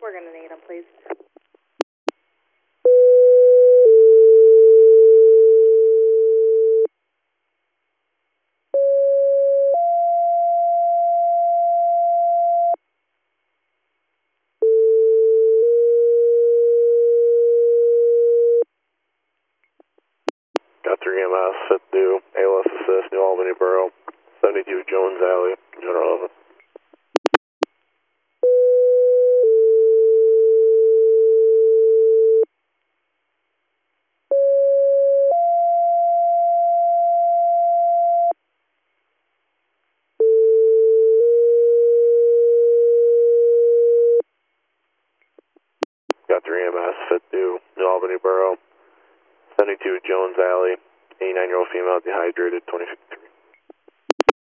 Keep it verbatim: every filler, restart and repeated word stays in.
we're going to need them, please. Got three M S, set due, A L S assist, New Albany Borough, seventy-two Jones Alley, General Office. Got three M S, set due, New Albany Borough, seventy-two Jones Alley, eighty-nine-year-old female, dehydrated, twenty fifty-three.